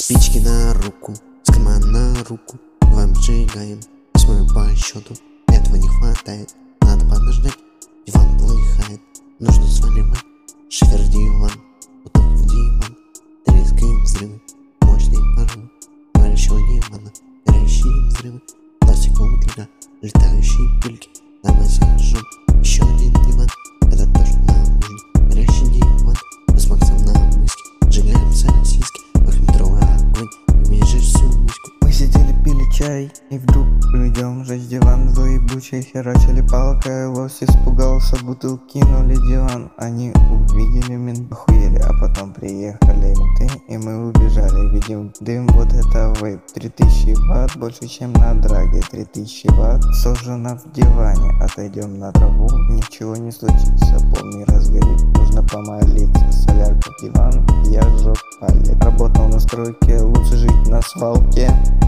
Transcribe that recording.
Спички на руку, скама на руку, вам сжигаем 8 по счету. Этого не хватает, надо подождать. Диван полыхает, нужно сваливать. Шифер диван, уток в диван. Трескаем взрывы, мощные порывы горящего дивана, горящие взрывы. Пластиковая бутылка, летающие пыльки. Давай зажжем еще один диван. Это то, что нам нужно. Горящий диван, мы с Максом на мыске сжигаем сосиски. Двухметровый огонь, объезжаешь всю мышку. Мы сидели, пили чай, и вдруг идем жечь диван. Злоебучие херачили палкой, лось испугался, бутылку кинули диван. Они увидели мент, охуели, а потом приехали менты, и мы убежали. Видим дым, вот это вейп. 3000 ватт, больше чем на драге. 3000 ватт сожжено в диване. Отойдем на траву, ничего не случится, полмира сгорит, нужно помолиться. Солярка в диван, я сжег палец. Работал на стройке, лучше жить на свалке.